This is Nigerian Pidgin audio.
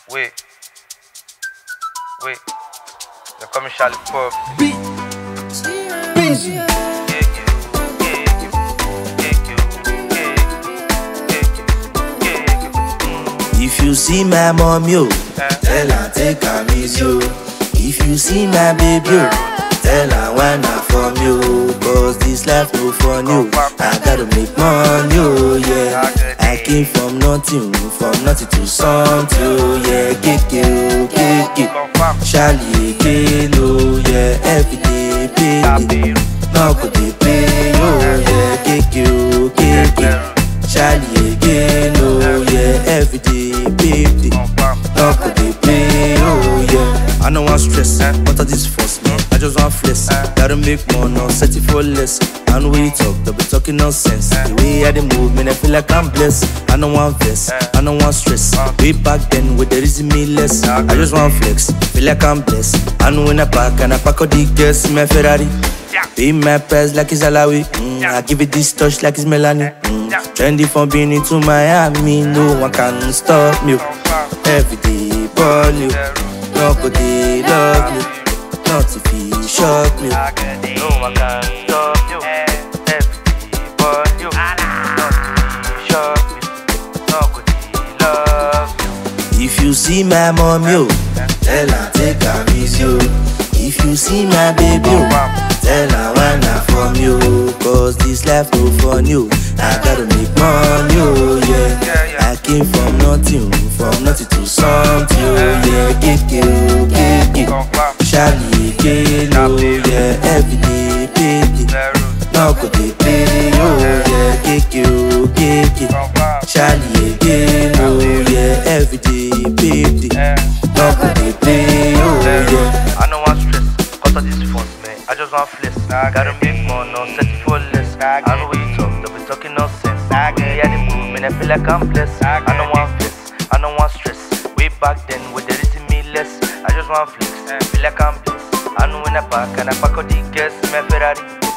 Wait, they call me Charlie Pop. Busy. If you see my mom, yo, tell her take her miss you. If you see my baby, yo, tell her why not from you. Cause this life no fun, yo. I gotta make money, oh yeah. I came from nothing to something, oh yeah. Keke, Charlie again, oh yeah. Every day, baby, now could they pay, oh yeah. Keke, Charlie again, oh yeah. Every day, baby, now could they pay, oh yeah. I don't want stress, what are these force, man? I just want flex, gotta make more, no, set it for less. And when you talk, they'll be talking nonsense. The way I dey move, man, I feel like I'm blessed. I don't want vest, I don't want stress. Way back then, with the reason me less. I just want flex, feel like I'm blessed. And when I pack all the girls in my Ferrari. Pay my price like it's Alawi. I give it this touch like it's Melanie. Trendy from Benin to Miami, no one can stop me. Every day, ball you. Nobody love you. Not if he shock me. No one can stop you. Every ball you. Not if he shock me. Nobody love you. If you see my mom, yo, tell her take her miss you. If you see my baby, yo, tell her why not from you. Cause this life no fun, you. I gotta make money, oh yeah. I came from nothing to something, oh yeah. Keke, Charlie again, oh yeah. Every day, baby, now could they pay, oh yeah. Keke, Charlie again, oh yeah. Every day, baby, now could they pay, oh yeah. I don't want stress, cause of this phones, man. I just want flex. Gotta make more, no, set it for less. I know when you talk, they'll be talking nonsense. Yeah, the move, man, I feel like I'm blessed. I don't want flex, I don't want stress. Way back then, with the reason me less. I just want flex, feel like I'm blessed. I know when I pack all the girls in my Ferrari.